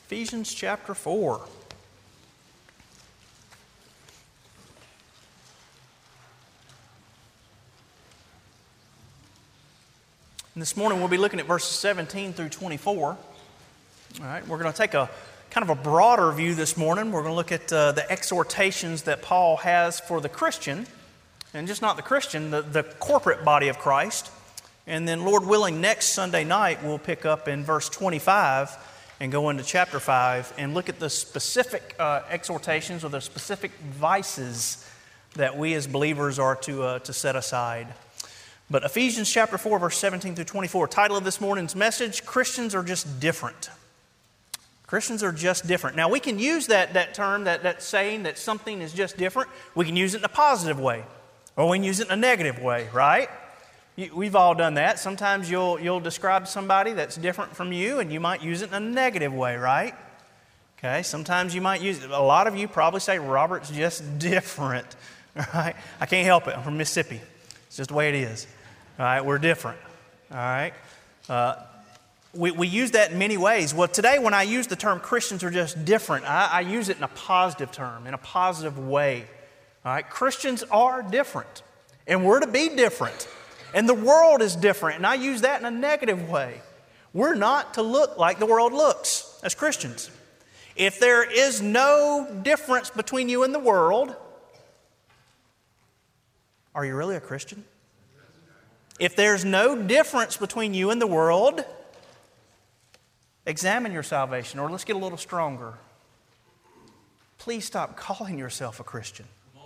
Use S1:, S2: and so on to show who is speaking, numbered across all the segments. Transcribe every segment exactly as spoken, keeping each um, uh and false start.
S1: Ephesians chapter four. And this morning we'll be looking at verses seventeen through twenty-four. All right, we're going to take a kind of a broader view this morning. We're going to look at uh, the exhortations that Paul has for the Christian, and just not the Christian, the, the corporate body of Christ. And then, Lord willing, next Sunday night we'll pick up in verse twenty-five and go into chapter five and look at the specific uh, exhortations or the specific vices that we as believers are to uh, to set aside. But Ephesians chapter four, verse seventeen through twenty-four, title of this morning's message, Christians are just different. Christians are just different. Now, we can use that, that term, that, that saying that something is just different. We can use it in a positive way, or we can use it in a negative way, right? You, we've all done that. Sometimes you'll, you'll describe somebody that's different from you, and you might use it in a negative way, right? Okay, sometimes you might use it. A lot of you probably say, Robert's just different, right? I can't help it. I'm from Mississippi. It's just the way it is. All right, we're different. All right. Uh, we, we use that in many ways. Well, today when I use the term Christians are just different, I, I use it in a positive term, in a positive way. All right, Christians are different, and we're to be different, and the world is different, and I use that in a negative way. We're not to look like the world looks as Christians. If there is no difference between you and the world, are you really a Christian? If there's no difference between you and the world, examine your salvation, or let's get a little stronger. Please stop calling yourself a Christian.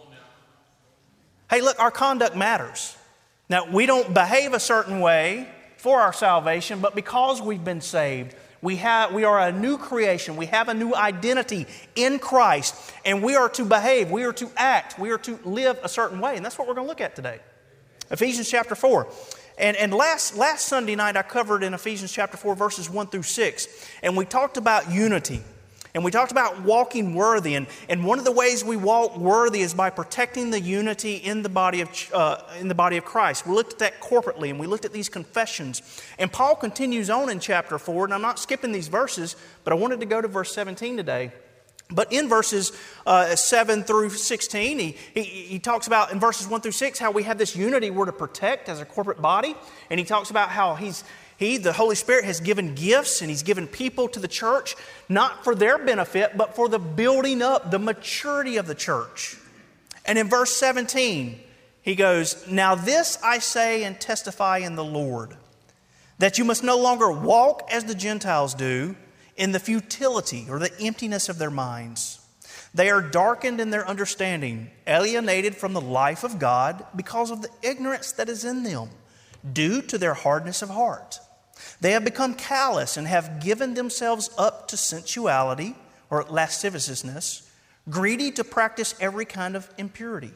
S1: Hey, look, our conduct matters. Now, we don't behave a certain way for our salvation, but because we've been saved, we have we are a new creation. We have a new identity in Christ, and we are to behave, we are to act, we are to live a certain way, and that's what we're going to look at today. Ephesians chapter four. And, and last, last Sunday night I covered in Ephesians chapter four verses one through six, and we talked about unity. And we talked about walking worthy, and, and one of the ways we walk worthy is by protecting the unity in the body of uh, in the body of Christ. We looked at that corporately, and we looked at these confessions. And Paul continues on in chapter four, and I'm not skipping these verses, but I wanted to go to verse seventeen today. But in verses uh, seven through sixteen, he, he, he talks about in verses one through six how we have this unity we're to protect as a corporate body. And he talks about how he's He, the Holy Spirit, has given gifts and He's given people to the church, not for their benefit, but for the building up, the maturity of the church. And in verse seventeen, he goes, "Now this I say and testify in the Lord, that you must no longer walk as the Gentiles do, in the futility or the emptiness of their minds. They are darkened in their understanding, alienated from the life of God because of the ignorance that is in them, due to their hardness of heart. They have become callous and have given themselves up to sensuality or lasciviousness, greedy to practice every kind of impurity.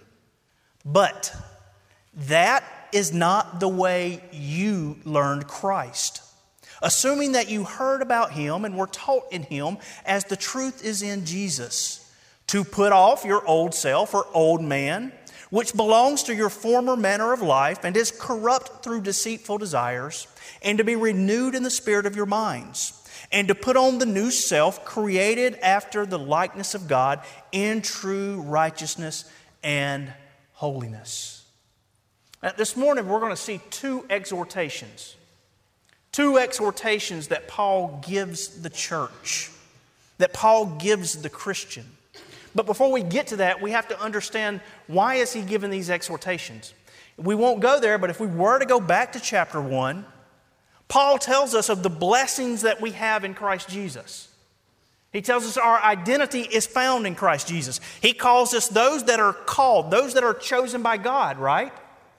S1: But that is not the way you learned Christ, assuming that you heard about Him and were taught in Him as the truth is in Jesus, to put off your old self or old man, which belongs to your former manner of life and is corrupt through deceitful desires, and to be renewed in the spirit of your minds, and to put on the new self, created after the likeness of God in true righteousness and holiness." Now, this morning we're going to see two exhortations. Two exhortations that Paul gives the church, that Paul gives the Christian. But before we get to that, we have to understand, why is he giving these exhortations? We won't go there, but if we were to go back to chapter one, Paul tells us of the blessings that we have in Christ Jesus. He tells us our identity is found in Christ Jesus. He calls us those that are called, those that are chosen by God, right?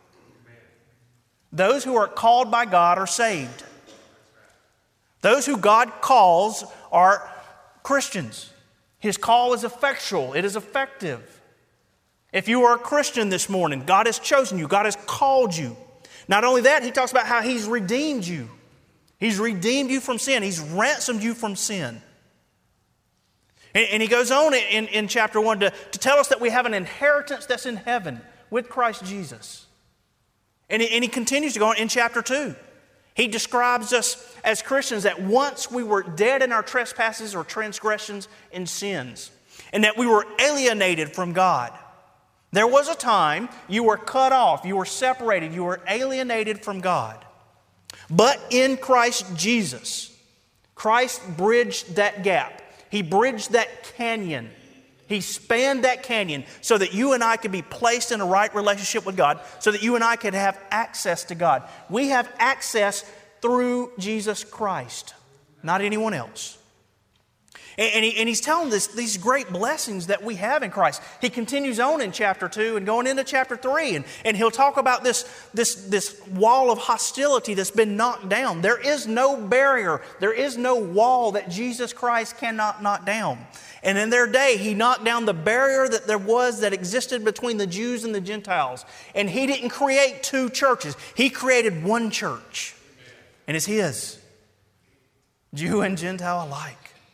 S1: Those who are called by God are saved. Those who God calls are Christians. His call is effectual. It is effective. If you are a Christian this morning, God has chosen you. God has called you. Not only that, he talks about how He's redeemed you. He's redeemed you from sin. He's ransomed you from sin. And, and he goes on in, in chapter one to, to tell us that we have an inheritance that's in heaven with Christ Jesus. And, and he continues to go on in chapter two. He describes us as Christians that once we were dead in our trespasses or transgressions and sins, and that we were alienated from God. There was a time you were cut off, you were separated, you were alienated from God. But in Christ Jesus, Christ bridged that gap. He bridged that canyon. He spanned that canyon so that you and I could be placed in a right relationship with God, so that you and I could have access to God. We have access through Jesus Christ, not anyone else. And, he, and he's telling us these great blessings that we have in Christ. He continues on in chapter two and going into chapter three, and, and he'll talk about this, this, this wall of hostility that's been knocked down. There is no barrier, there is no wall that Jesus Christ cannot knock down. And in their day, He knocked down the barrier that there was that existed between the Jews and the Gentiles. And He didn't create two churches. He created one church. And it's His. Jew and Gentile alike.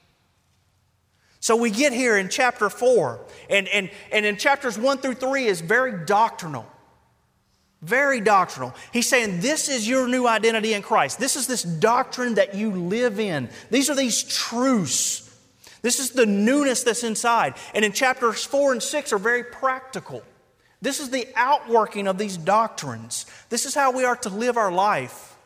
S1: So we get here in chapter four. And, and, and in chapters one through three is very doctrinal. Very doctrinal. He's saying this is your new identity in Christ. This is this doctrine that you live in. These are these truths. This is the newness that's inside. And in chapters four and six are very practical. This is the outworking of these doctrines. This is how we are to live our life.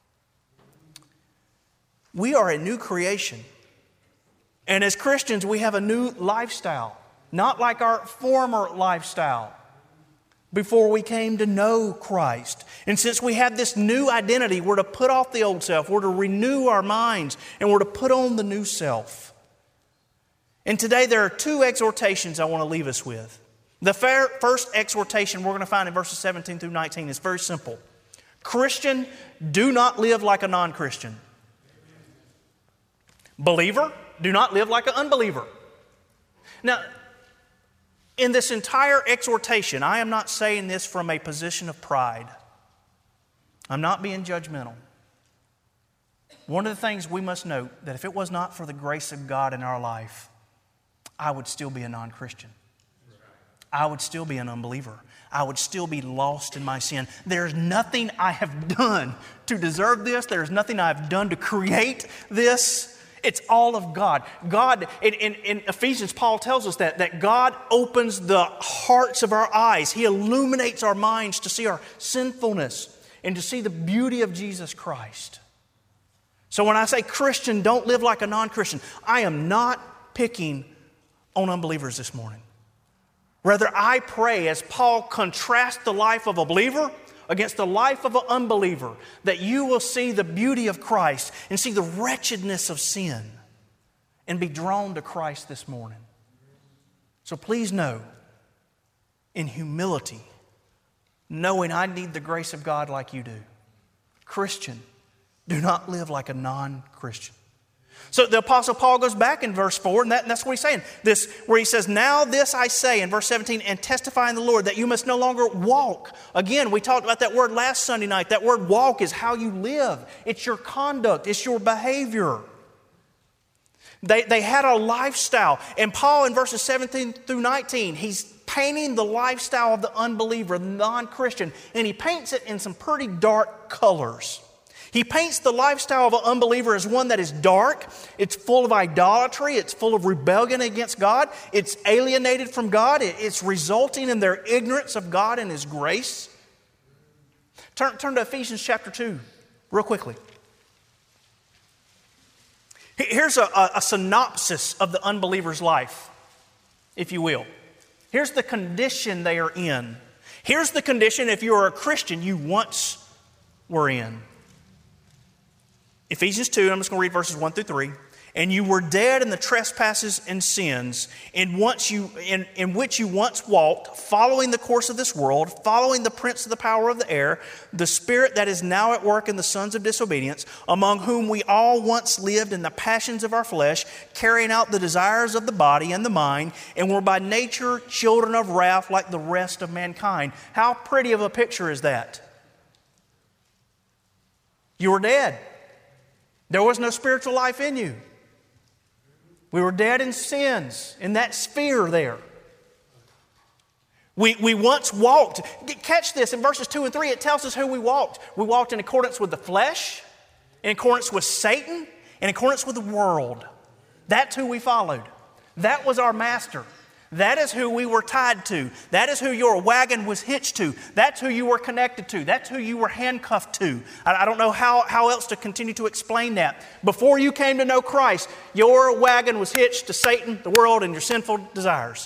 S1: We are a new creation. And as Christians, we have a new lifestyle. Not like our former lifestyle before we came to know Christ. And since we have this new identity, we're to put off the old self. We're to renew our minds. And we're to put on the new self. And today there are two exhortations I want to leave us with. The first exhortation we're going to find in verses seventeen through nineteen is very simple. Christian, do not live like a non-Christian. Believer, do not live like an unbeliever. Now, in this entire exhortation, I am not saying this from a position of pride. I'm not being judgmental. One of the things we must note, that if it was not for the grace of God in our life, I would still be a non-Christian. I would still be an unbeliever. I would still be lost in my sin. There's nothing I have done to deserve this. There's nothing I've done to create this. It's all of God. God, in, in, in Ephesians, Paul tells us that, that God opens the hearts of our eyes. He illuminates our minds to see our sinfulness and to see the beauty of Jesus Christ. So when I say Christian, don't live like a non-Christian, I am not picking on unbelievers this morning. Rather, I pray as Paul contrasts the life of a believer against the life of an unbeliever, that you will see the beauty of Christ and see the wretchedness of sin and be drawn to Christ this morning. So please know, in humility, knowing I need the grace of God like you do, Christian, do not live like a non-Christian. So the Apostle Paul goes back in verse four, and, that, and that's what he's saying. This, where he says, now this I say in verse seventeen, and testify in the Lord that you must no longer walk. Again, we talked about that word last Sunday night. That word walk is how you live. It's your conduct. It's your behavior. They, they had a lifestyle. And Paul in verses seventeen through nineteen, he's painting the lifestyle of the unbeliever, the non-Christian, and he paints it in some pretty dark colors. He paints the lifestyle of an unbeliever as one that is dark, it's full of idolatry, it's full of rebellion against God, it's alienated from God, it's resulting in their ignorance of God and His grace. Turn, turn to Ephesians chapter two, real quickly. Here's a, a, a synopsis of the unbeliever's life, if you will. Here's the condition they are in. Here's the condition, if you are a Christian, you once were in. Ephesians two, I'm just going to read verses one through three. And you were dead in the trespasses and sins in, once you, in, in which you once walked, following the course of this world, following the prince of the power of the air, the spirit that is now at work in the sons of disobedience, among whom we all once lived in the passions of our flesh, carrying out the desires of the body and the mind, and were by nature children of wrath like the rest of mankind. How pretty of a picture is that? You were dead. There was no spiritual life in you. We were dead in sins, in that sphere there. We, we once walked. Catch this, in verses two and three, it tells us who we walked. We walked in accordance with the flesh. in accordance with Satan, in accordance with the world. That's who we followed. That was our master. That is who we were tied to. That is who your wagon was hitched to. That's who you were connected to. That's who you were handcuffed to. I, I don't know how, how else to continue to explain that. Before you came to know Christ, your wagon was hitched to Satan, the world, and your sinful desires.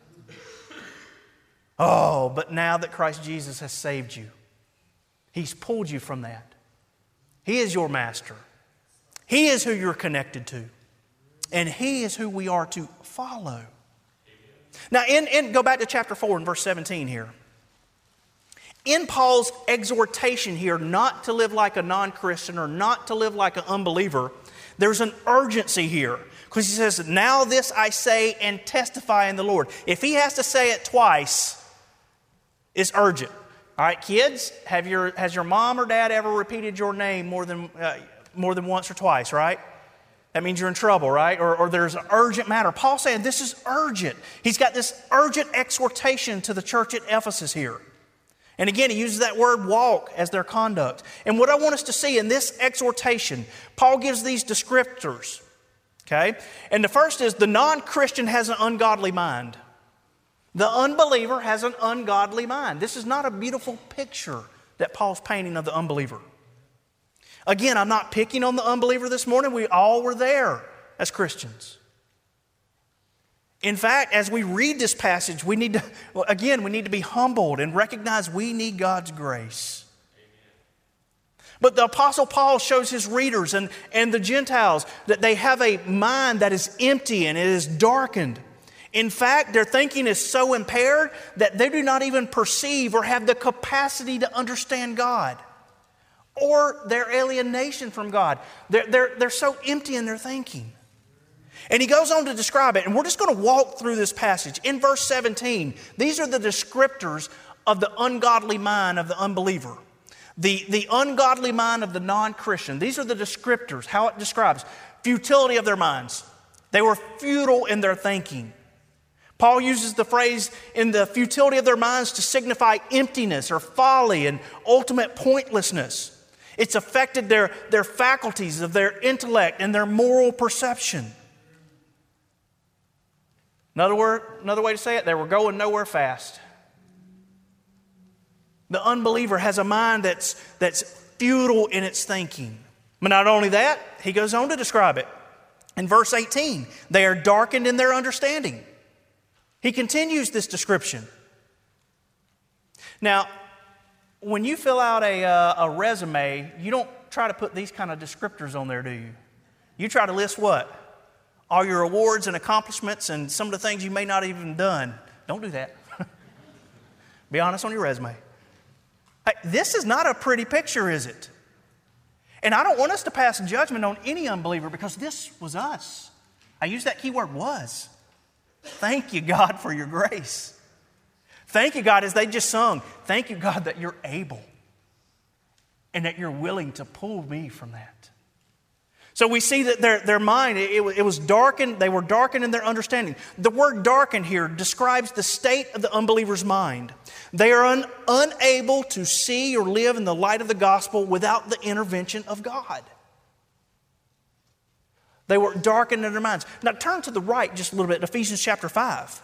S1: Oh, but now that Christ Jesus has saved you, He's pulled you from that. He is your master. He is who you're connected to. And He is who we are to follow. Now, in, in, go back to chapter four and verse seventeen here. In Paul's exhortation here not to live like a non-Christian or not to live like an unbeliever, there's an urgency here. Because he says, now this I say and testify in the Lord. If he has to say it twice, it's urgent. All right, kids, have your, has your mom or dad ever repeated your name more than, uh, more than once or twice, right? That means you're in trouble, right? Or, or there's an urgent matter. Paul's saying this is urgent. He's got this urgent exhortation to the church at Ephesus here. And again, he uses that word walk as their conduct. And what I want us to see in this exhortation, Paul gives these descriptors. Okay? And the first is the non-Christian has an ungodly mind. The unbeliever has an ungodly mind. This is not a beautiful picture that Paul's painting of the unbeliever. Again, I'm not picking on the unbeliever this morning. We all were there as Christians. In fact, as we read this passage, we need to, well, again, we need to be humbled and recognize we need God's grace. Amen. But the Apostle Paul shows his readers and, and the Gentiles that they have a mind that is empty and it is darkened. In fact, their thinking is so impaired that they do not even perceive or have the capacity to understand God. Or their alienation from God. They're, they're, they're so empty in their thinking. And he goes on to describe it, and we're just going to walk through this passage. In verse seventeen, these are the descriptors of the ungodly mind of the unbeliever. The, the ungodly mind of the non-Christian. These are the descriptors, how it describes futility of their minds. They were futile in their thinking. Paul uses the phrase in the futility of their minds to signify emptiness or folly and ultimate pointlessness. It's affected their, their faculties of their intellect and their moral perception. Another word, another way to say it, they were going nowhere fast. The unbeliever has a mind that's, that's futile in its thinking. But not only that, he goes on to describe it. In verse eighteen, they are darkened in their understanding. He continues this description. Now, when you fill out a, uh, a resume, you don't try to put these kind of descriptors on there, do you? You try to list what? All your awards and accomplishments and some of the things you may not even done. Don't do that. Be honest on your resume. Hey, this is not a pretty picture, is it? And I don't want us to pass judgment on any unbeliever because this was us. I use that key word, was. Thank you, God, for your grace. Thank you, God, as they just sung. Thank you, God, that you're able and that you're willing to pull me from that. So we see that their, their mind, it, it was darkened. They were darkened in their understanding. The word darkened here describes the state of the unbeliever's mind. They are un, unable to see or live in the light of the gospel without the intervention of God. They were darkened in their minds. Now turn to the right just a little bit, Ephesians chapter five.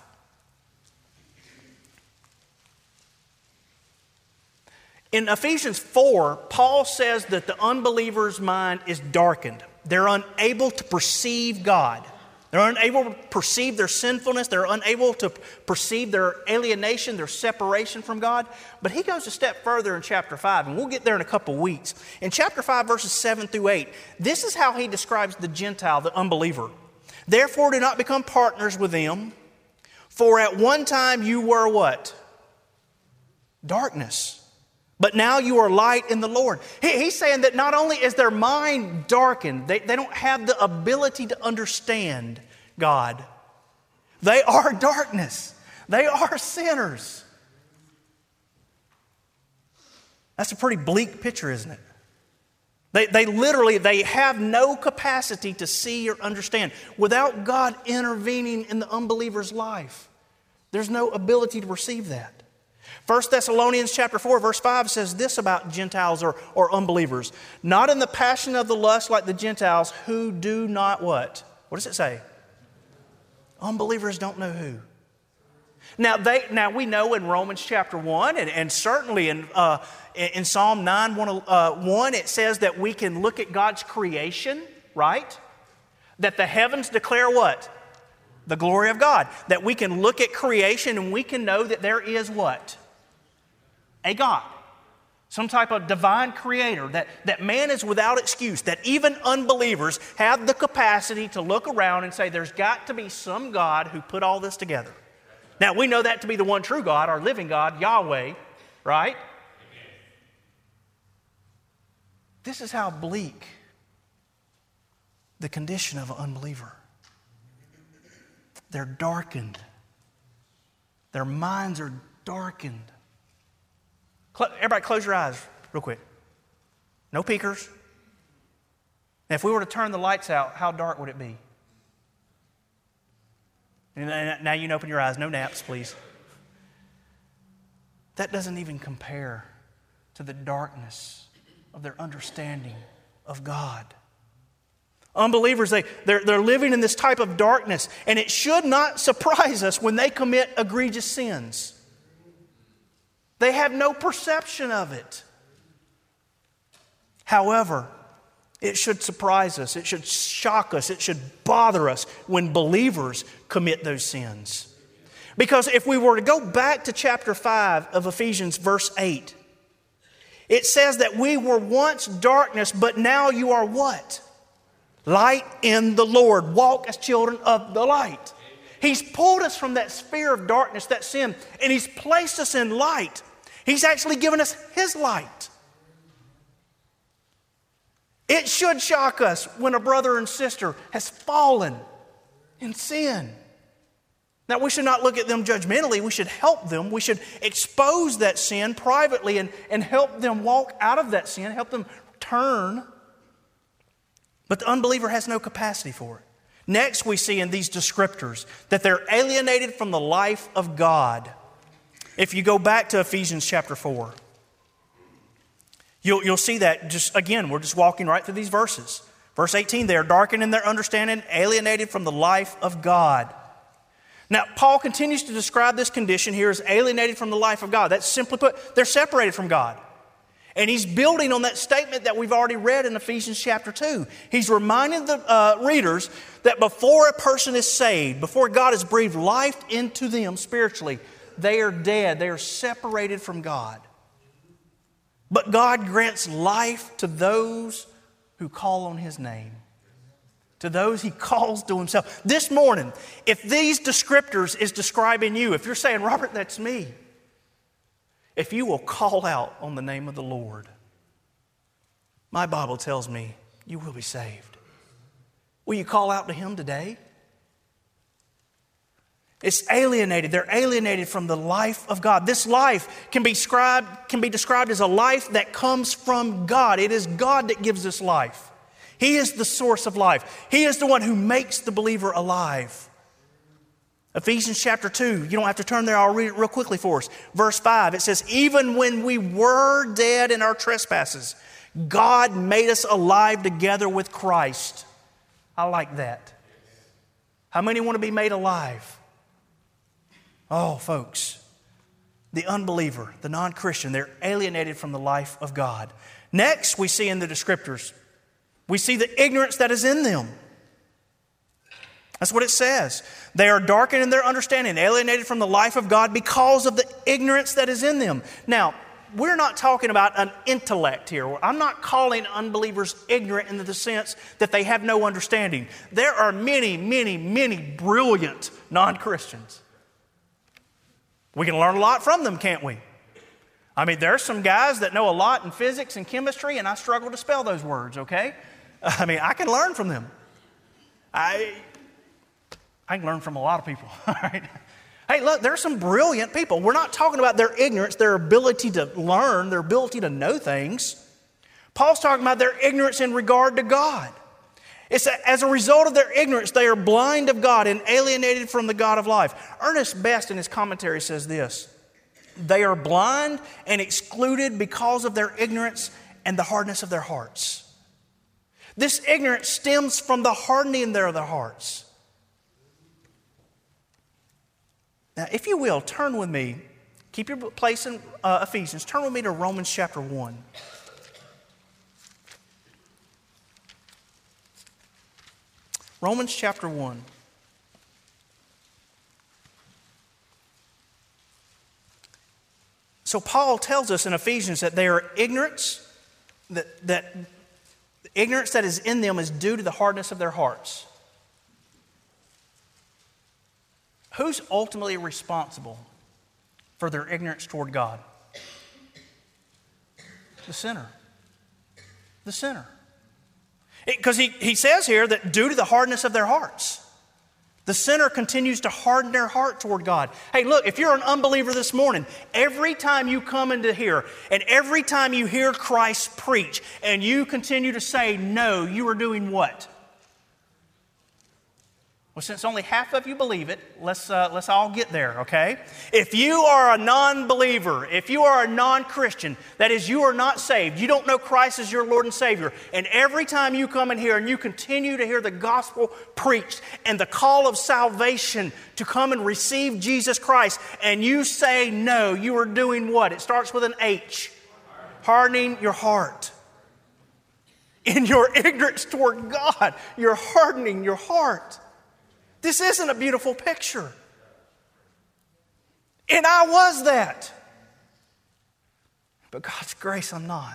S1: In Ephesians four, Paul says that the unbeliever's mind is darkened. They're unable to perceive God. They're unable to perceive their sinfulness. They're unable to perceive their alienation, their separation from God. But he goes a step further in chapter five, and we'll get there in a couple weeks. In chapter five, verses seven through eight, this is how he describes the Gentile, the unbeliever. Therefore, do not become partners with them, for at one time you were what? Darkness. But now you are light in the Lord. He, he's saying that not only is their mind darkened, they, they don't have the ability to understand God. They are darkness. They are sinners. That's a pretty bleak picture, isn't it? They, they literally, they have no capacity to see or understand. Without God intervening in the unbeliever's life, there's no ability to perceive that. First Thessalonians chapter four, verse five says this about Gentiles or, or unbelievers. Not in the passion of the lust like the Gentiles who do not what? What does it say? Unbelievers don't know who. Now, they, now we know in Romans chapter one and, and certainly in, uh, in Psalm nine, one, uh, one, it says that we can look at God's creation, right? That the heavens declare what? The glory of God. That we can look at creation and we can know that there is what? A God. Some type of divine creator. That, that man is without excuse. That even unbelievers have the capacity to look around and say there's got to be some God who put all this together. Now we know that to be the one true God, our living God, Yahweh, right? This is how bleak the condition of an unbeliever. They're darkened. Their minds are darkened. Everybody close your eyes real quick. No peekers. Now, if we were to turn the lights out, how dark would it be? And now you can open your eyes. No naps, please. That doesn't even compare to the darkness of their understanding of God. Unbelievers, they, they're, they're living in this type of darkness, and it should not surprise us when they commit egregious sins. They have no perception of it. However, it should surprise us, it should shock us, it should bother us when believers commit those sins. Because if we were to go back to chapter five of Ephesians, verse eight, it says that we were once darkness, but now you are what? Light in the Lord. Walk as children of the light. He's pulled us from that sphere of darkness, that sin, and He's placed us in light. He's actually given us His light. It should shock us when a brother and sister has fallen in sin. Now, we should not look at them judgmentally. We should help them. We should expose that sin privately and, and help them walk out of that sin, help them turn. But the unbeliever has no capacity for it. Next, we see in these descriptors that they're alienated from the life of God. If you go back to Ephesians chapter four, you'll, you'll see that just, again, we're just walking right through these verses. Verse eighteen, they are darkened in their understanding, alienated from the life of God. Now, Paul continues to describe this condition here as alienated from the life of God. That's simply put, they're separated from God. And he's building on that statement that we've already read in Ephesians chapter two. He's reminding the uh, readers that before a person is saved, before God has breathed life into them spiritually, they are dead. They are separated from God. But God grants life to those who call on His name, to those He calls to Himself. This morning, if these descriptors is describing you, if you're saying, Robert, that's me, if you will call out on the name of the Lord, my Bible tells me you will be saved. Will you call out to Him today? It's alienated. They're alienated from the life of God. This life can be described, can be described as a life that comes from God. It is God that gives us life. He is the source of life. He is the one who makes the believer alive. Ephesians chapter two, you don't have to turn there, I'll read it real quickly for us. Verse five, it says, even when we were dead in our trespasses, God made us alive together with Christ. I like that. How many want to be made alive? Oh, folks, the unbeliever, the non-Christian, they're alienated from the life of God. Next, we see in the descriptors, we see the ignorance that is in them. That's what it says. They are darkened in their understanding, alienated from the life of God because of the ignorance that is in them. Now, we're not talking about an intellect here. I'm not calling unbelievers ignorant in the sense that they have no understanding. There are many, many, many brilliant non-Christians. We can learn a lot from them, can't we? I mean, there are some guys that know a lot in physics and chemistry, and I struggle to spell those words, okay? I mean, I can learn from them. I... I can learn from a lot of people, all right? Hey, look, there are some brilliant people. We're not talking about their ignorance, their ability to learn, their ability to know things. Paul's talking about their ignorance in regard to God. It's that as a result of their ignorance, they are blind of God and alienated from the God of life. Ernest Best in his commentary says this. They are blind and excluded because of their ignorance and the hardness of their hearts. This ignorance stems from the hardening of their hearts. Now, if you will, turn with me, keep your place in uh, Ephesians, turn with me to Romans chapter one. Romans chapter one. So Paul tells us in Ephesians that they are ignorance, that, that the ignorance that is in them is due to the hardness of their hearts. Who's ultimately responsible for their ignorance toward God? The sinner. The sinner. Because he, he says here that due to the hardness of their hearts, the sinner continues to harden their heart toward God. Hey, look, if you're an unbeliever this morning, every time you come into here and every time you hear Christ preach and you continue to say no, you are doing what? Well, since only half of you believe it, let's, uh, let's all get there, okay? If you are a non-believer, if you are a non-Christian, that is, you are not saved, you don't know Christ as your Lord and Savior, and every time you come in here and you continue to hear the gospel preached and the call of salvation to come and receive Jesus Christ, and you say no, you are doing what? It starts with an H. Hardening your heart. In your ignorance toward God, you're hardening your heart. This isn't a beautiful picture. And I was that. But God's grace, I'm not.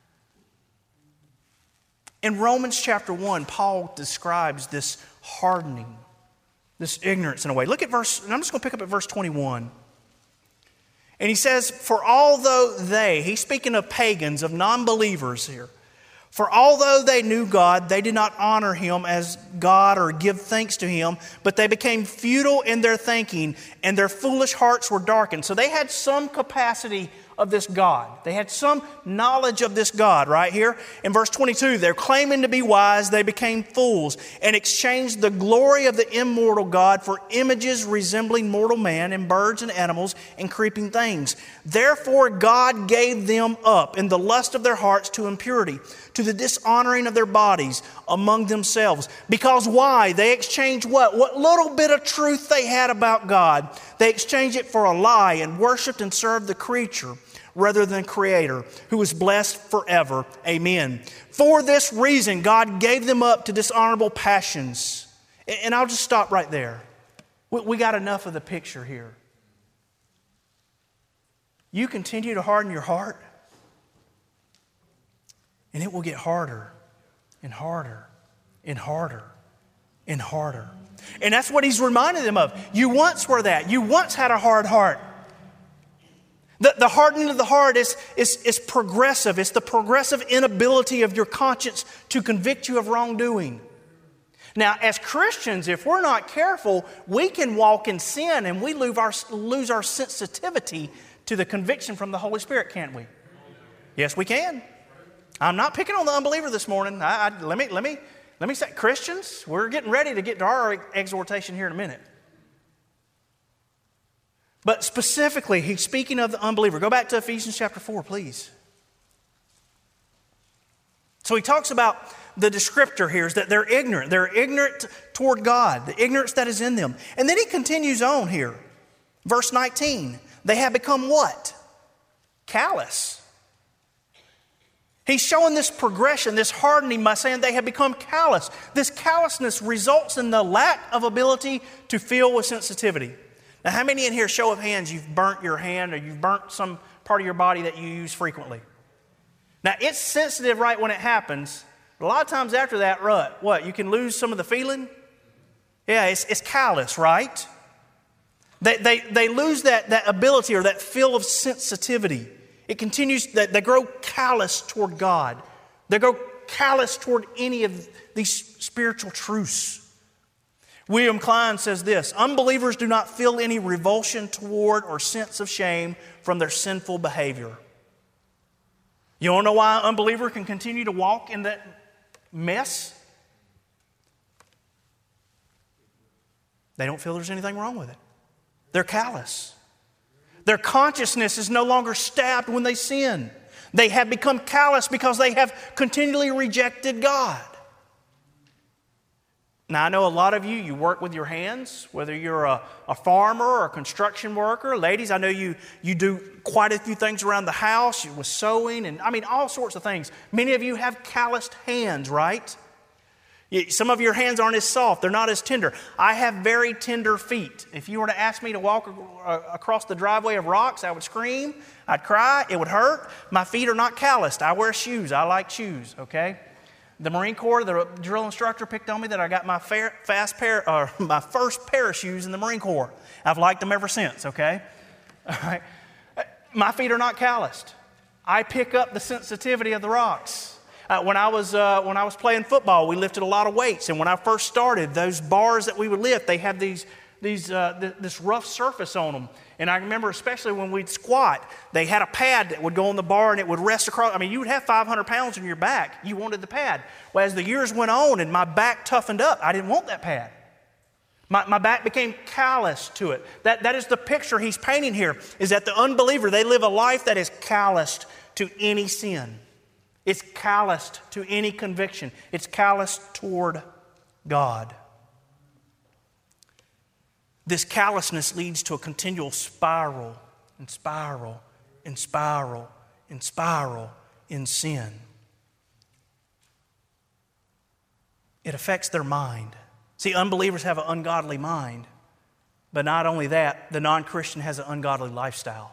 S1: In Romans chapter one, Paul describes this hardening, this ignorance in a way. Look at verse, and I'm just going to pick up at verse twenty-one. And he says, for although they, he's speaking of pagans, of non-believers here, for although they knew God, they did not honor Him as God or give thanks to Him, but they became futile in their thinking, and their foolish hearts were darkened. So they had some capacity of this God. They had some knowledge of this God right here. In verse twenty-two, they're claiming to be wise, they became fools and exchanged the glory of the immortal God for images resembling mortal man and birds and animals and creeping things. Therefore God gave them up in the lust of their hearts to impurity, to the dishonoring of their bodies among themselves. Because why? They exchanged what? What little bit of truth they had about God. They exchanged it for a lie and worshiped and served the creature rather than Creator, who is blessed forever. Amen. For this reason, God gave them up to dishonorable passions. And I'll just stop right there. We got enough of the picture here. You continue to harden your heart, and it will get harder and harder and harder and harder. And that's what he's reminding them of. You once were that. You once had a hard heart. The, the hardening of the heart is, is, is progressive. It's the progressive inability of your conscience to convict you of wrongdoing. Now, as Christians, if we're not careful, we can walk in sin and we lose our, lose our sensitivity to the conviction from the Holy Spirit, can't we? Yes, we can. I'm not picking on the unbeliever this morning. I, I, let me, let me, let me say, Christians, we're getting ready to get to our exhortation here in a minute. But specifically, he's speaking of the unbeliever. Go back to Ephesians chapter four, please. So he talks about the descriptor here is that they're ignorant. They're ignorant toward God, the ignorance that is in them. And then he continues on here. Verse nineteen, they have become what? Callous. He's showing this progression, this hardening by saying they have become callous. This callousness results in the lack of ability to feel with sensitivity. Now, how many in here, show of hands, you've burnt your hand or you've burnt some part of your body that you use frequently? Now, it's sensitive right when it happens. But a lot of times after that, rut, what? You can lose some of the feeling? Yeah, it's, it's callous, right? They, they, they lose that, that ability or that feel of sensitivity. It continues, that they grow callous toward God. They grow callous toward any of these spiritual truths. William Klein says this, unbelievers do not feel any revulsion toward or sense of shame from their sinful behavior. You want to know why an unbeliever can continue to walk in that mess? They don't feel there's anything wrong with it. They're callous. Their consciousness is no longer stabbed when they sin. They have become callous because they have continually rejected God. Now, I know a lot of you, you work with your hands, whether you're a, a farmer or a construction worker. Ladies, I know you, you do quite a few things around the house with sewing and, I mean, all sorts of things. Many of you have calloused hands, right? Some of your hands aren't as soft. They're not as tender. I have very tender feet. If you were to ask me to walk across the driveway of rocks, I would scream. I'd cry. It would hurt. My feet are not calloused. I wear shoes. I like shoes, okay? The Marine Corps, the drill instructor picked on me that I got my fair, fast pair, or my first pair of shoes in the Marine Corps. I've liked them ever since, okay? All right. My feet are not calloused. I pick up the sensitivity of the rocks. Uh, when I was uh, when I was playing football, we lifted a lot of weights, and when I first started, those bars that we would lift, they had these these uh, th- this rough surface on them. And I remember, especially when we'd squat, they had a pad that would go on the bar and it would rest across. I mean, you would have five hundred pounds on your back. You wanted the pad. Well, as the years went on and my back toughened up, I didn't want that pad. My, my back became callous to it. That that is the picture he's painting here. Is that the unbeliever, they live a life that is calloused to any sin. It's calloused to any conviction. It's calloused toward God. This callousness leads to a continual spiral and spiral and spiral and spiral in sin. It affects their mind. See, unbelievers have an ungodly mind, but not only that, the non-Christian has an ungodly lifestyle.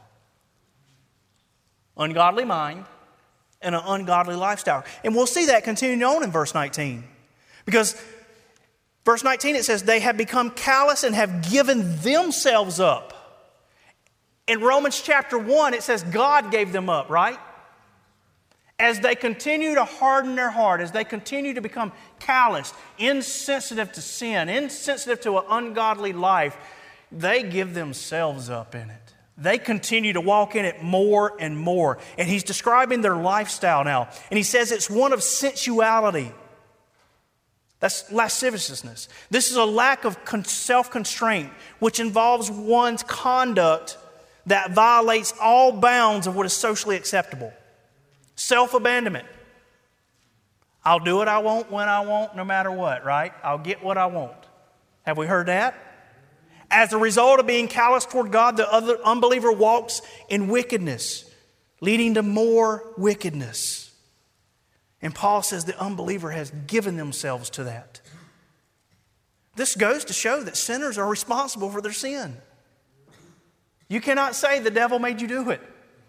S1: Ungodly mind and an ungodly lifestyle. And we'll see that continuing on in verse nineteen. Because verse nineteen, it says, they have become callous and have given themselves up. In Romans chapter one, it says God gave them up, right? As they continue to harden their heart, as they continue to become callous, insensitive to sin, insensitive to an ungodly life, they give themselves up in it. They continue to walk in it more and more. And he's describing their lifestyle now. And he says it's one of sensuality. That's lasciviousness. This is a lack of self-constraint, which involves one's conduct that violates all bounds of what is socially acceptable. Self-abandonment. I'll do what I want when I want, no matter what, right? I'll get what I want. Have we heard that? As a result of being callous toward God, the other unbeliever walks in wickedness, leading to more wickedness. And Paul says the unbeliever has given themselves to that. This goes to show that sinners are responsible for their sin. You cannot say the devil made you do it.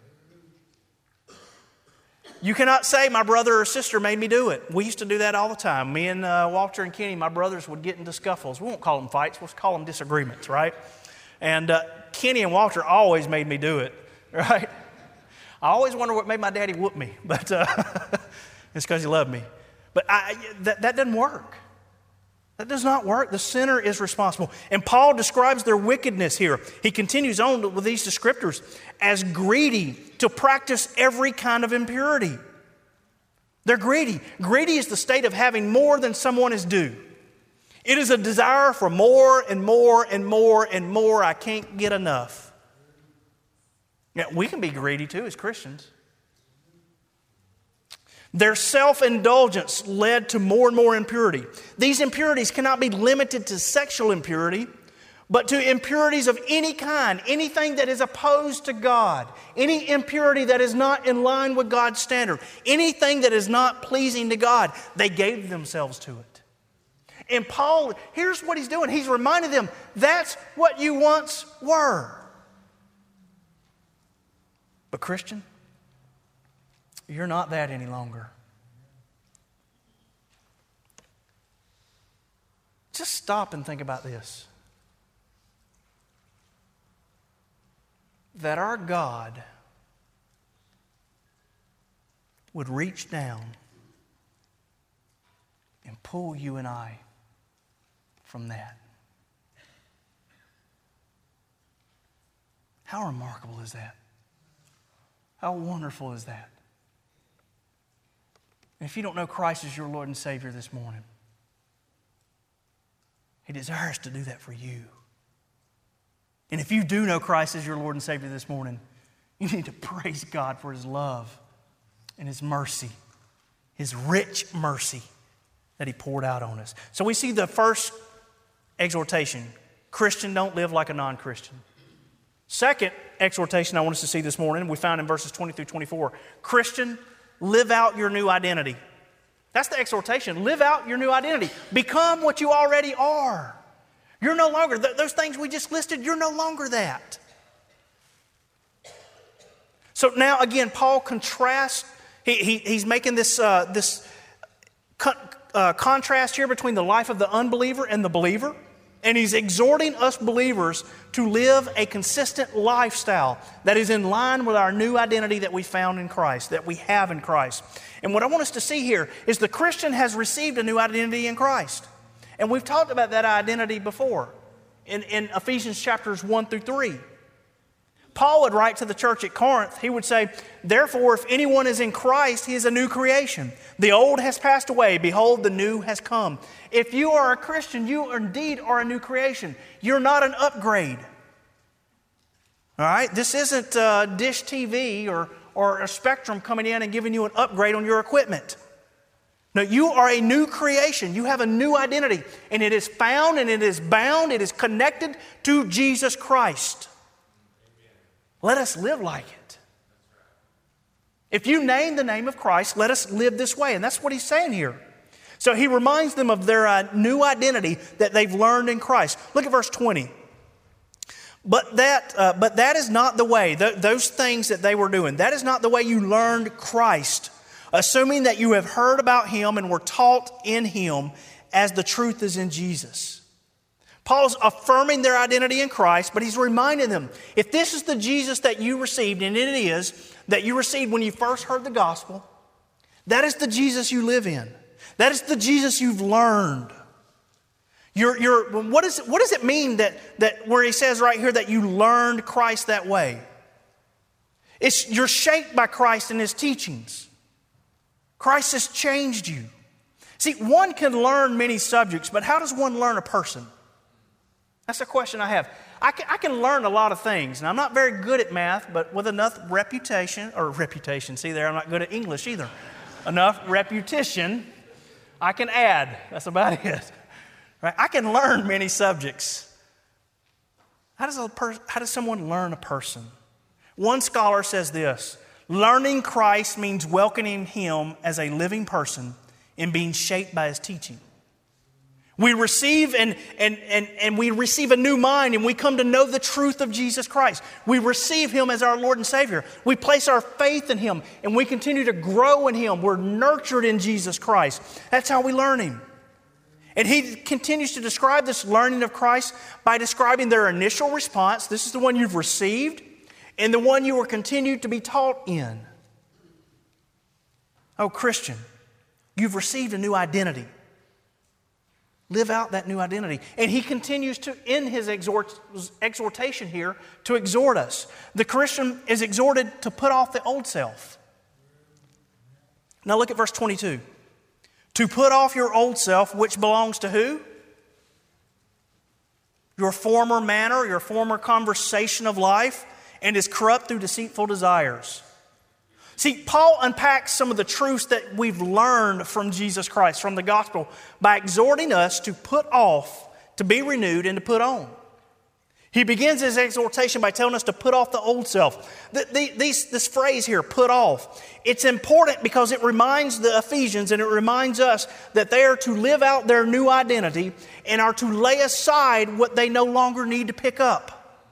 S1: You cannot say my brother or sister made me do it. We used to do that all the time. Me and uh, Walter and Kenny, my brothers, would get into scuffles. We won't call them fights. We'll call them disagreements, right? And uh, Kenny and Walter always made me do it, right? I always wonder what made my daddy whoop me, but uh, it's because he loved me. But I, that, that doesn't work. That does not work. The sinner is responsible. And Paul describes their wickedness here. He continues on with these descriptors as greedy to practice every kind of impurity. They're greedy. Greedy is the state of having more than someone is due. It is a desire for more and more and more and more. I can't get enough. Yeah, we can be greedy too as Christians. Their self-indulgence led to more and more impurity. These impurities cannot be limited to sexual impurity, but to impurities of any kind, anything that is opposed to God, any impurity that is not in line with God's standard, anything that is not pleasing to God, they gave themselves to it. And Paul, here's what he's doing. He's reminding them, that's what you once were. But Christian, you're not that any longer. Just stop and think about this. That our God would reach down and pull you and I from that. How remarkable is that? How wonderful is that? And if you don't know Christ as your Lord and Savior this morning, He desires to do that for you. And if you do know Christ as your Lord and Savior this morning, you need to praise God for His love and His mercy, His rich mercy that He poured out on us. So we see the first exhortation, Christian, don't live like a non-Christian. Second exhortation I want us to see this morning, we found in verses twenty through twenty-four, Christian, live out your new identity. That's the exhortation. Live out your new identity. Become what you already are. You're no longer, th- those things we just listed, you're no longer that. So now again, Paul contrasts, he, he, he's making this, uh, this con- uh, contrast here between the life of the unbeliever and the believer. And he's exhorting us believers to live a consistent lifestyle that is in line with our new identity that we found in Christ, that we have in Christ. And what I want us to see here is the Christian has received a new identity in Christ. And we've talked about that identity before in, in Ephesians chapters one through three. Paul would write to the church at Corinth, he would say, therefore, if anyone is in Christ, he is a new creation. The old has passed away. Behold, the new has come. If you are a Christian, you indeed are a new creation. You're not an upgrade. All right? This isn't uh, Dish T V or, or a Spectrum coming in and giving you an upgrade on your equipment. No, you are a new creation. You have a new identity. And it is found and it is bound, it is connected to Jesus Christ. Let us live like it. If you name the name of Christ, let us live this way. And that's what he's saying here. So he reminds them of their uh, new identity that they've learned in Christ. Look at verse twenty. But that, uh, but that is not the way, th- those things that they were doing, that is not the way you learned Christ, assuming that you have heard about Him and were taught in Him as the truth is in Jesus. Paul's affirming their identity in Christ, but he's reminding them, if this is the Jesus that you received, and it is, that you received when you first heard the gospel, that is the Jesus you live in. That is the Jesus you've learned. You're, you're, what, is, what does it mean that, that where he says right here that you learned Christ that way? It's, you're shaped by Christ and His teachings. Christ has changed you. See, one can learn many subjects, but how does one learn a person? That's a question I have. I can, I can learn a lot of things, and I'm not very good at math, but with enough reputation, or reputation, see there, I'm not good at English either. Enough repetition, I can add. That's about it. Right? I can learn many subjects. How does, a per- how does someone learn a person? One scholar says this, learning Christ means welcoming Him as a living person and being shaped by His teaching. We receive and, and, and, and we receive a new mind and we come to know the truth of Jesus Christ. We receive Him as our Lord and Savior. We place our faith in Him and we continue to grow in Him. We're nurtured in Jesus Christ. That's how we learn Him. And he continues to describe this learning of Christ by describing their initial response. This is the one you've received and the one you will continue to be taught in. Oh, Christian, you've received a new identity. Live out that new identity. And he continues to, in his exhort, exhortation here, to exhort us. The Christian is exhorted to put off the old self. Now look at verse twenty-two. To put off your old self, which belongs to who? Your former manner, your former conversation of life, and is corrupt through deceitful desires. See, Paul unpacks some of the truths that we've learned from Jesus Christ, from the gospel, by exhorting us to put off, to be renewed, and to put on. He begins his exhortation by telling us to put off the old self. The, the, these, this phrase here, put off, it's important because it reminds the Ephesians and it reminds us that they are to live out their new identity and are to lay aside what they no longer need to pick up.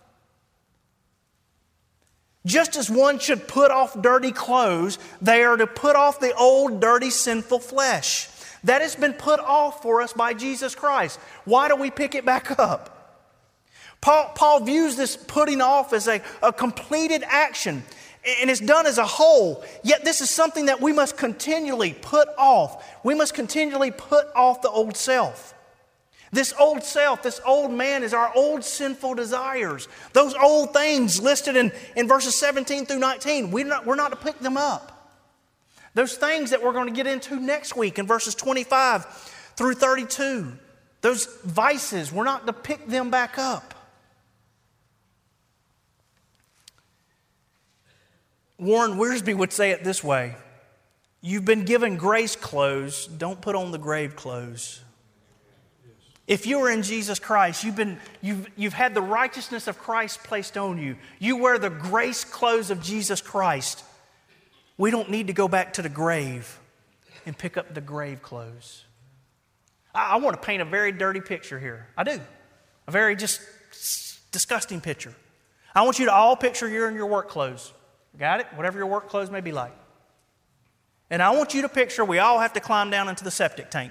S1: Just as one should put off dirty clothes, they are to put off the old, dirty, sinful flesh. That has been put off for us by Jesus Christ. Why do we pick it back up? Paul, Paul views this putting off as a, a completed action, and it's done as a whole. Yet this is something that we must continually put off. We must continually put off the old self. This old self, this old man is our old sinful desires. Those old things listed in, in verses seventeen through nineteen, we're not, we're not to pick them up. Those things that we're going to get into next week in verses twenty-five through thirty-two, those vices, we're not to pick them back up. Warren Wiersbe would say it this way: you've been given grace clothes, don't put on the grave clothes. If you are in Jesus Christ, you've, been, you've, you've had the righteousness of Christ placed on you. You wear the grace clothes of Jesus Christ. We don't need to go back to the grave and pick up the grave clothes. I, I want to paint a very dirty picture here. I do. A very just disgusting picture. I want you to all picture you're in your work clothes. Got it? Whatever your work clothes may be like. And I want you to picture we all have to climb down into the septic tank.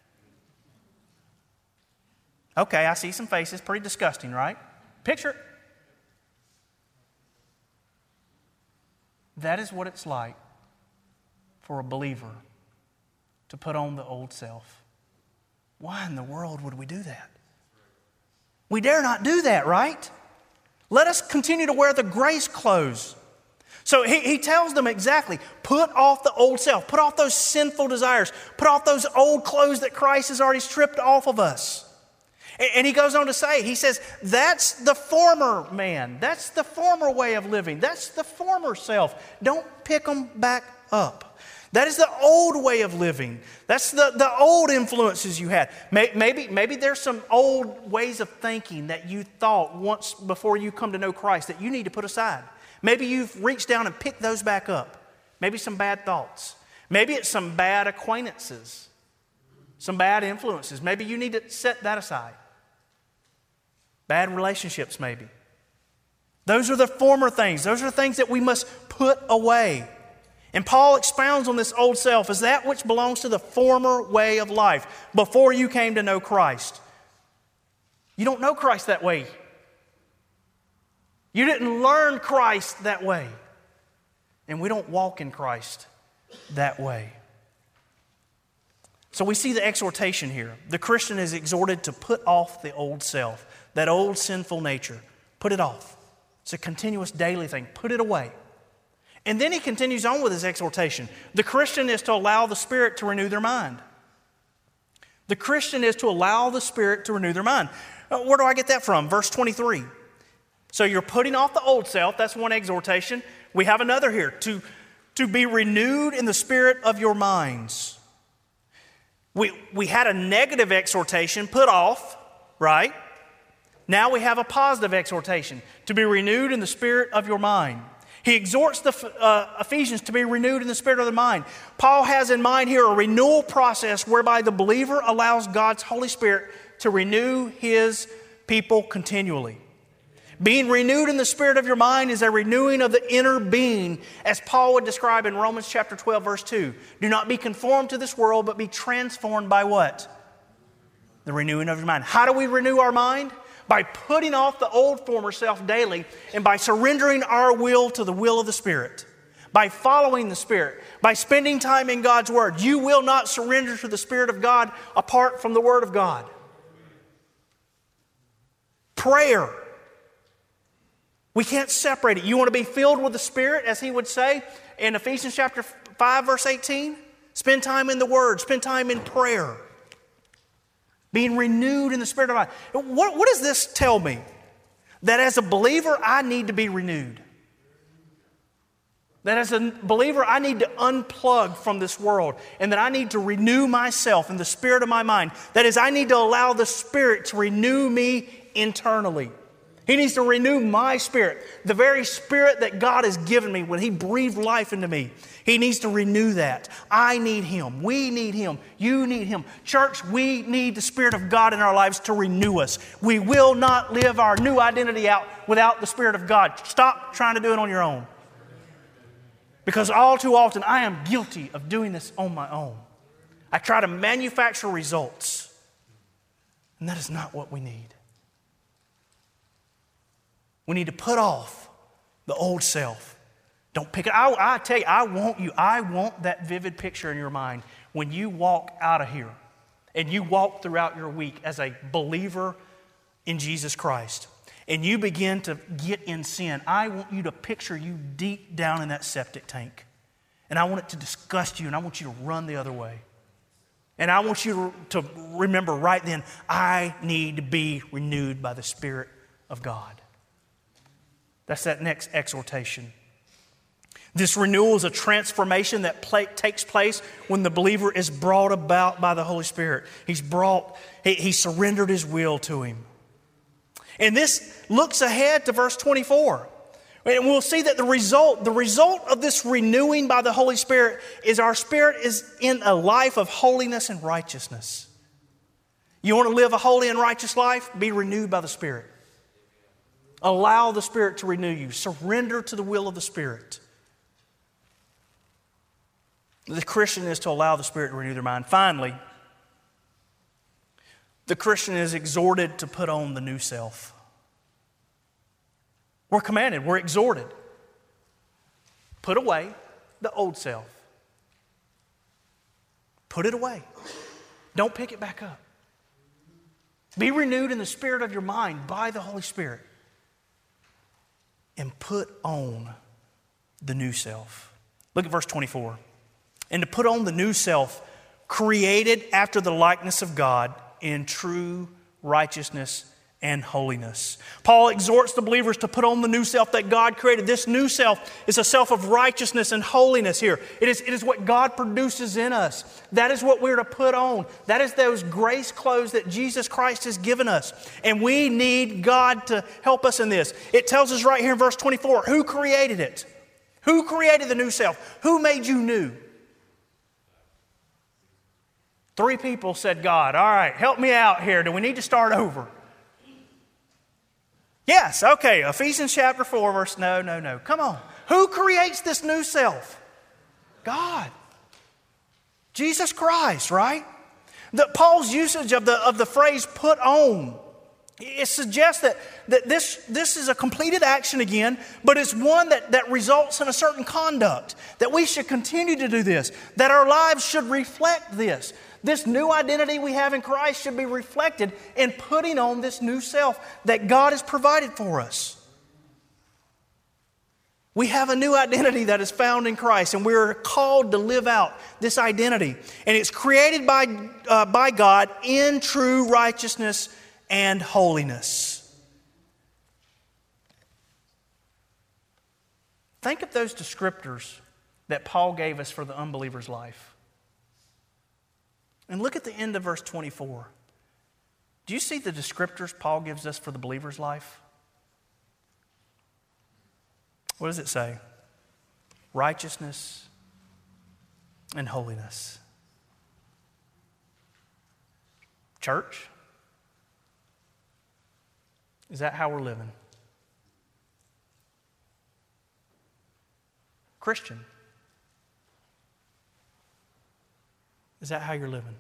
S1: Okay, I see some faces. Pretty disgusting, right? Picture it. That is what it's like for a believer to put on the old self. Why in the world would we do that? We dare not do that, right? Let us continue to wear the grace clothes. So he, he tells them exactly, put off the old self. Put off those sinful desires. Put off those old clothes that Christ has already stripped off of us. And he goes on to say, he says, that's the former man. That's the former way of living. That's the former self. Don't pick them back up. That is the old way of living. That's the, the old influences you had. Maybe, maybe there's some old ways of thinking that you thought once before you come to know Christ that you need to put aside. Maybe you've reached down and picked those back up. Maybe some bad thoughts. Maybe it's some bad acquaintances. Some bad influences. Maybe you need to set that aside. Bad relationships, maybe. Those are the former things. Those are the things that we must put away. And Paul expounds on this old self as that which belongs to the former way of life before you came to know Christ. You don't know Christ that way. You didn't learn Christ that way. And we don't walk in Christ that way. So we see the exhortation here. The Christian is exhorted to put off the old self. That old sinful nature, put it off. It's a continuous daily thing. Put it away. And then he continues on with his exhortation. The Christian is to allow the Spirit to renew their mind. The Christian is to allow the Spirit to renew their mind. Where do I get that from? Verse twenty-three. So you're putting off the old self. That's one exhortation. We have another here. To, to be renewed in the spirit of your minds. We, we had a negative exhortation, put off, right? Now we have a positive exhortation, to be renewed in the spirit of your mind. He exhorts the uh, Ephesians to be renewed in the spirit of the mind. Paul has in mind here a renewal process whereby the believer allows God's Holy Spirit to renew his people continually. Being renewed in the spirit of your mind is a renewing of the inner being, as Paul would describe in Romans chapter twelve, verse two. Do not be conformed to this world, but be transformed by what? The renewing of your mind. How do we renew our mind? By putting off the old former self daily and by surrendering our will to the will of the Spirit. By following the Spirit. By spending time in God's Word. You will not surrender to the Spirit of God apart from the Word of God. Prayer. We can't separate it. You want to be filled with the Spirit, as he would say in Ephesians chapter five, verse eighteen? Spend time in the Word. Spend time in prayer. Being renewed in the spirit of life. What, what does this tell me? That as a believer, I need to be renewed. That as a believer, I need to unplug from this world. And that I need to renew myself in the spirit of my mind. That is, I need to allow the Spirit to renew me internally. He needs to renew my spirit. The very spirit that God has given me when He breathed life into me. He needs to renew that. I need Him. We need Him. You need Him. Church, we need the Spirit of God in our lives to renew us. We will not live our new identity out without the Spirit of God. Stop trying to do it on your own. Because all too often I am guilty of doing this on my own. I try to manufacture results. And that is not what we need. We need to put off the old self. Don't pick it. I, I tell you, I want you, I want that vivid picture in your mind when you walk out of here and you walk throughout your week as a believer in Jesus Christ and you begin to get in sin. I want you to picture you deep down in that septic tank. And I want it to disgust you and I want you to run the other way. And I want you to, to remember right then, I need to be renewed by the Spirit of God. That's that next exhortation. This renewal is a transformation that play, takes place when the believer is brought about by the Holy Spirit. He's brought, he, he surrendered his will to Him. And this looks ahead to verse twenty-four. And we'll see that the result, the result of this renewing by the Holy Spirit is our spirit is in a life of holiness and righteousness. You want to live a holy and righteous life? Be renewed by the Spirit. Allow the Spirit to renew you. Surrender to the will of the Spirit. The Christian is to allow the Spirit to renew their mind. Finally, the Christian is exhorted to put on the new self. We're commanded, we're exhorted. Put away the old self. Put it away. Don't pick it back up. Be renewed in the spirit of your mind by the Holy Spirit. And put on the new self. Look at verse twenty-four. And to put on the new self, created after the likeness of God in true righteousness and holiness. Paul exhorts the believers to put on the new self that God created. This new self is a self of righteousness and holiness here. It is, it is what God produces in us. That is what we're to put on. That is those grace clothes that Jesus Christ has given us. And we need God to help us in this. It tells us right here in verse twenty-four, who created it? Who created the new self? Who made you new? Three people said, God, all right, help me out here. Do we need to start over? Yes, okay, Ephesians chapter four, verse, no, no, no. Come on. Who creates this new self? God. Jesus Christ, right? The, Paul's usage of the, of the phrase put on, it suggests that, that this, this is a completed action again, but it's one that, that results in a certain conduct, that we should continue to do this, that our lives should reflect this. This new identity we have in Christ should be reflected in putting on this new self that God has provided for us. We have a new identity that is found in Christ, and we're called to live out this identity. And it's created by, uh, by God in true righteousness and holiness. Think of those descriptors that Paul gave us for the unbeliever's life. And look at the end of verse twenty-four. Do you see the descriptors Paul gives us for the believer's life? What does it say? Righteousness and holiness. Church? Is that how we're living? Christian? Is that how you're living?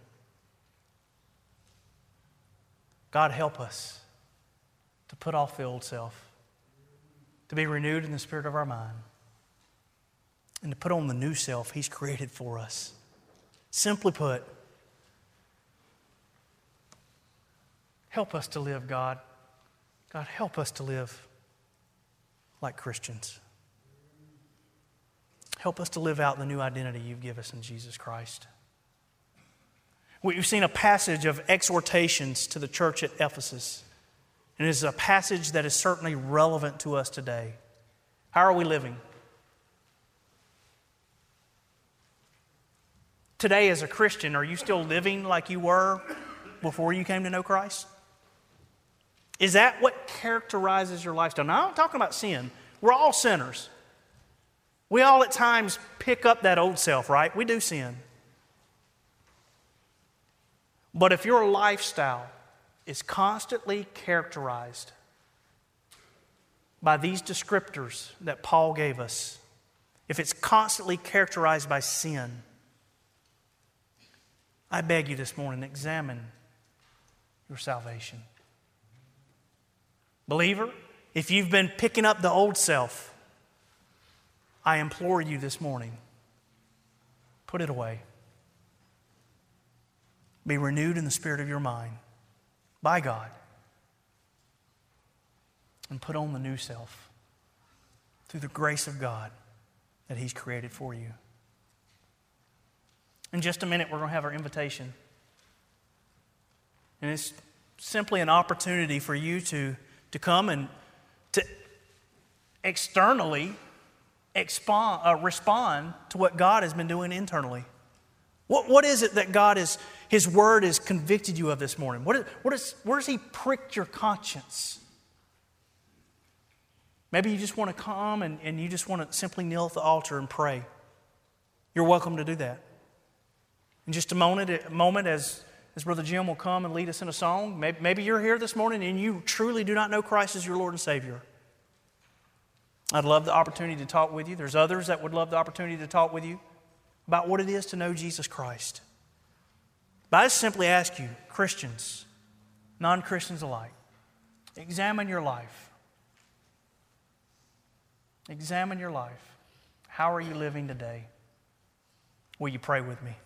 S1: God, help us to put off the old self, to be renewed in the spirit of our mind, and to put on the new self He's created for us. Simply put, help us to live, God. God, help us to live like Christians. Help us to live out the new identity You've given us in Jesus Christ. We've seen a passage of exhortations to the church at Ephesus. And it is a passage that is certainly relevant to us today. How are we living? Today as a Christian, are you still living like you were before you came to know Christ? Is that what characterizes your lifestyle? Now, I'm not talking about sin. We're all sinners. We all at times pick up that old self, right? We do sin. But if your lifestyle is constantly characterized by these descriptors that Paul gave us, if it's constantly characterized by sin, I beg you this morning, examine your salvation. Believer, if you've been picking up the old self, I implore you this morning, put it away. Be renewed in the spirit of your mind by God and put on the new self through the grace of God that He's created for you. In just a minute, we're going to have our invitation. And it's simply an opportunity for you to, to come and to externally expond, uh, respond to what God has been doing internally? What, what is it that God is, His Word has convicted you of this morning? What is, what is, where has He pricked your conscience? Maybe you just want to come and, and you just want to simply kneel at the altar and pray. You're welcome to do that. In just a moment, a moment as, as Brother Jim will come and lead us in a song, maybe, maybe you're here this morning and you truly do not know Christ as your Lord and Savior. I'd love the opportunity to talk with you. There's others that would love the opportunity to talk with you about what it is to know Jesus Christ. But I just simply ask you, Christians, non-Christians alike, examine your life. Examine your life. How are you living today? Will you pray with me?